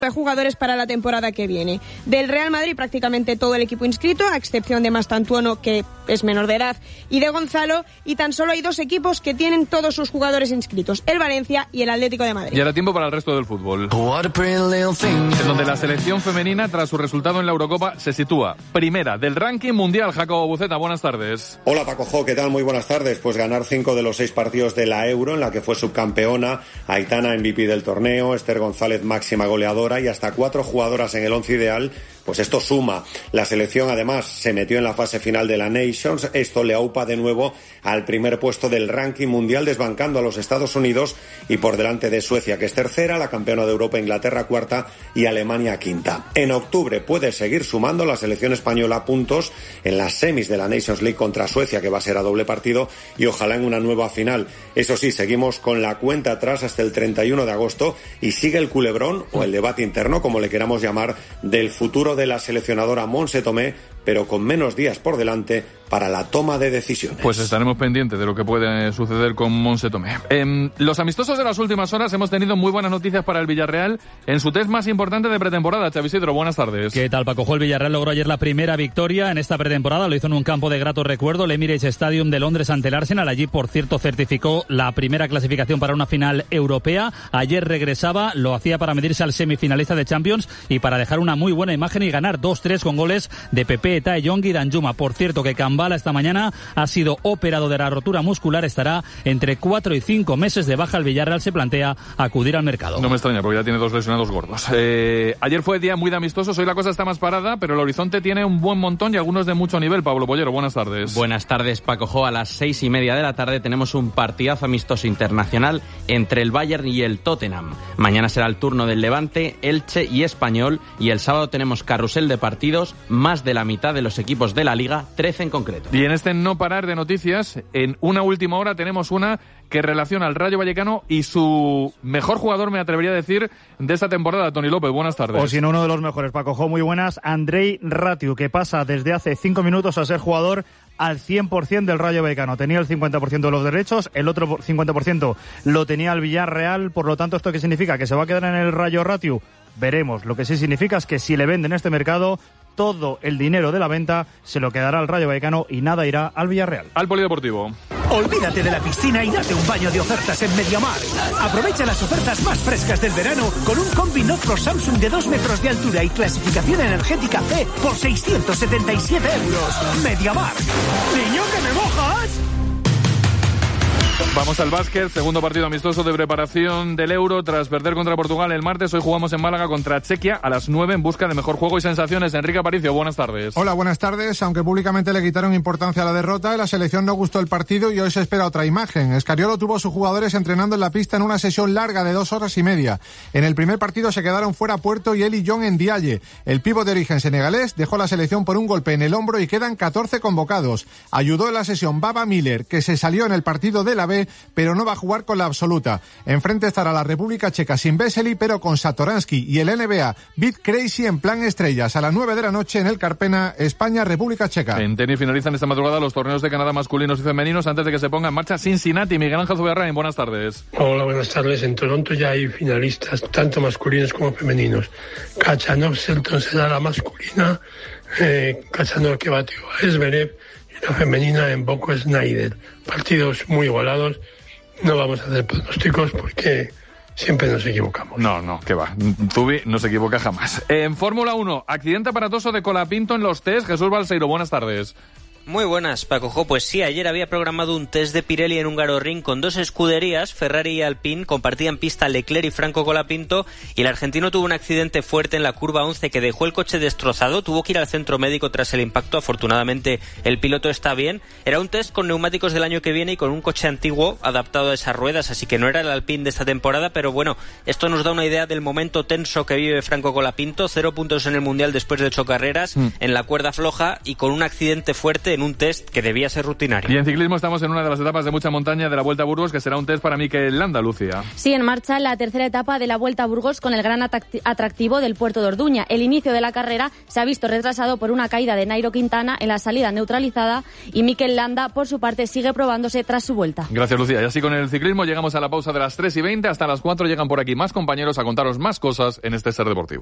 de jugadores para la temporada que viene. Del Real Madrid prácticamente todo el equipo inscrito, a excepción de Mastantuono, que es menor de edad, y de Gonzalo, y tan solo hay dos equipos que tienen todos sus jugadores inscritos, el Valencia y el Atlético de Madrid. Y ahora tiempo para el resto del fútbol, en donde la selección femenina, tras su resultado en la Eurocopa, se sitúa primera del ranking mundial. Jacobo Buceta, buenas tardes. Hola Paco Jo, ¿qué tal? Muy buenas tardes. Pues ganar 5 de los 6 partidos de la Euro, en la que fue subcampeona, Aitana MVP del torneo, Esther González máxima goleadora y hasta 4 jugadoras en el 11 ideal, pues esto suma. La selección además se metió en la fase final de la Nations. Esto le aupa de nuevo al primer puesto del ranking mundial, desbancando a los Estados Unidos y por delante de Suecia, que es tercera, la campeona de Europa Inglaterra cuarta y Alemania quinta. En octubre puede seguir sumando la selección española puntos en las semis de la Nations League contra Suecia, que va a ser a doble partido, y ojalá en una nueva final. Eso sí, seguimos con la cuenta atrás hasta el 31 de agosto y sigue el culebrón o el debate interno, como le queramos llamar, del futuro de la seleccionadora Montse Tomé, pero con menos días por delante para la toma de decisiones. Pues estaremos pendientes de lo que puede suceder con Montse Tomé. Los amistosos de las últimas horas hemos tenido muy buenas noticias para el Villarreal en su test más importante de pretemporada. Xavi Isidro, buenas tardes. ¿Qué tal, Paco? El Villarreal logró ayer la primera victoria en esta pretemporada. Lo hizo en un campo de grato recuerdo, el Emirates Stadium de Londres ante el Arsenal. Allí, por cierto, certificó la primera clasificación para una final europea. Ayer regresaba, lo hacía para medirse al semifinalista de Champions y para dejar una muy buena imagen y ganar 2-3 con goles de Pepe, Taeyong y Danjuma. Por cierto, que Kambala esta mañana ha sido operado de la rotura muscular. Estará entre 4 y 5 meses de baja. El Villarreal se plantea acudir al mercado. No me extraña, porque ya tiene 2 lesionados gordos. Ayer fue día muy de amistosos, hoy la cosa está más parada, pero el horizonte tiene un buen montón y algunos de mucho nivel. Pablo Pollero, buenas tardes. Buenas tardes, Paco Jo. A las 6:30 de la tarde tenemos un partidazo amistoso internacional entre el Bayern y el Tottenham. Mañana será el turno del Levante, Elche y Español, y el sábado tenemos carrusel de partidos, más de la mitad de los equipos de la Liga, 13 en concreto. Y en este no parar de noticias, en una última hora tenemos una que relaciona al Rayo Vallecano y su mejor jugador, me atrevería a decir, de esta temporada. Toni López, buenas tardes. O si no, uno de los mejores, Paco Jo, muy buenas. Andrei Ratiu, que pasa desde hace 5 minutos a ser jugador al 100% del Rayo Vallecano. Tenía el 50% de los derechos, el otro 50% lo tenía el Villarreal. Por lo tanto, ¿esto qué significa? ¿Que se va a quedar en el Rayo Ratiu? Veremos. Lo que sí significa es que si le venden este mercado, todo el dinero de la venta se lo quedará al Rayo Vallecano y nada irá al Villarreal. Al Polideportivo. Olvídate de la piscina y date un baño de ofertas en Mediamar. Aprovecha las ofertas más frescas del verano con un Combi Note Pro Samsung de 2 metros de altura y clasificación energética C por 677 €. Mediamar. ¡Niño, que me mojas! Vamos al básquet, segundo partido amistoso de preparación del Euro. Tras perder contra Portugal el martes, hoy jugamos en Málaga contra Chequia a las 9 en busca de mejor juego y sensaciones. Enrique Aparicio, buenas tardes. Hola, buenas tardes. Aunque públicamente le quitaron importancia a la derrota, la selección no gustó el partido y hoy se espera otra imagen. Escariolo tuvo a sus jugadores entrenando en la pista en una sesión larga de 2 horas y media. En el primer partido se quedaron fuera Puerto y Eli John en Ndiaye. El pívot de origen senegalés dejó la selección por un golpe en el hombro y quedan 14 convocados. Ayudó en la sesión Baba Miller, que se salió en el partido de la B, pero no va a jugar con la absoluta. Enfrente estará la República Checa sin Vesely, pero con Satoransky y el NBA Beat Crazy en plan estrellas a las 9 de la noche en el Carpena, España, República Checa. En tenis finalizan esta madrugada los torneos de Canadá masculinos y femeninos antes de que se ponga en marcha Cincinnati. Miguel Ángel Zubiarrain, buenas tardes. Hola, buenas tardes. En Toronto ya hay finalistas, tanto masculinos como femeninos. Khachanov Selton será la masculina, Khachanov que batió a Zverev, y la femenina en Boko Snyder. Partidos muy igualados. No vamos a hacer pronósticos porque siempre nos equivocamos. No, que va. Zubi no se equivoca jamás. En Fórmula 1, accidente aparatoso de Colapinto en los test. Jesús Balseiro, buenas tardes. Muy buenas, Paco Jo. Pues sí, ayer había programado un test de Pirelli en Hungaroring con 2 escuderías, Ferrari y Alpine. Compartían pista Leclerc y Franco Colapinto, y el argentino tuvo un accidente fuerte en la curva 11 que dejó el coche destrozado. Tuvo que ir al centro médico tras el impacto. Afortunadamente el piloto está bien. Era un test con neumáticos del año que viene y con un coche antiguo adaptado a esas ruedas, así que no era el Alpine de esta temporada, pero bueno, esto nos da una idea del momento tenso que vive Franco Colapinto. 0 puntos en el Mundial después de 8 carreras, en la cuerda floja y con un accidente fuerte. finalmente en un test que debía ser rutinario. Y en ciclismo estamos en una de las etapas de mucha montaña de la Vuelta a Burgos, que será un test para Mikel Landa, Lucía. Sí, en marcha la tercera etapa de la Vuelta a Burgos con el gran atractivo del puerto de Orduña. El inicio de la carrera se ha visto retrasado por una caída de Nairo Quintana en la salida neutralizada y Mikel Landa, por su parte, sigue probándose tras su vuelta. Gracias, Lucía. Y así con el ciclismo llegamos a la pausa de las 3:20. Hasta las 4 llegan por aquí más compañeros a contaros más cosas en este Ser Deportivo.